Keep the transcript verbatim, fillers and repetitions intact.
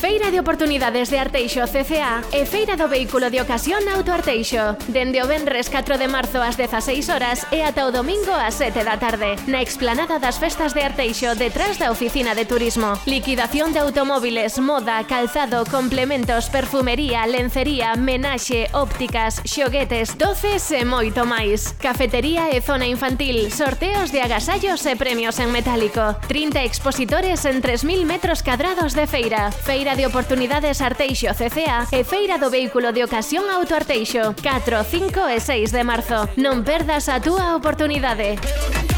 Feira de Oportunidades de Arteixo C C A e Feira do Vehículo de Ocasión Auto Arteixo. Dende o venres catro de marzo ás dezaseis horas e ata o domingo ás sete da tarde. Na explanada das festas de Arteixo, detrás da oficina de turismo. Liquidación de automóviles, moda, calzado, complementos, perfumería, lencería, menaxe, ópticas, xoguetes, doces e moito máis. Cafetería e zona infantil, sorteos de agasallos e premios en metálico. trinta expositores en tres mil metros cadrados de feira. Feira de Oportunidades Arteixo C C A e Feira do Vehículo de Ocasión Auto Arteixo. catro, cinco e seis de marzo. Non perdas a túa oportunidade.